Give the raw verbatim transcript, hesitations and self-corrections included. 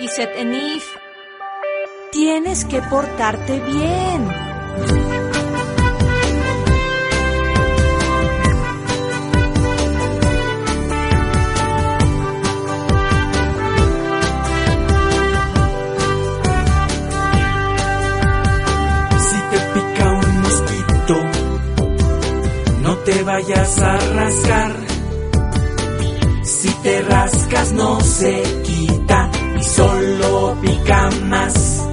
Y Setenif, tienes que portarte bien. Te vayas a rascar. Si te rascas no se quita y solo pica más.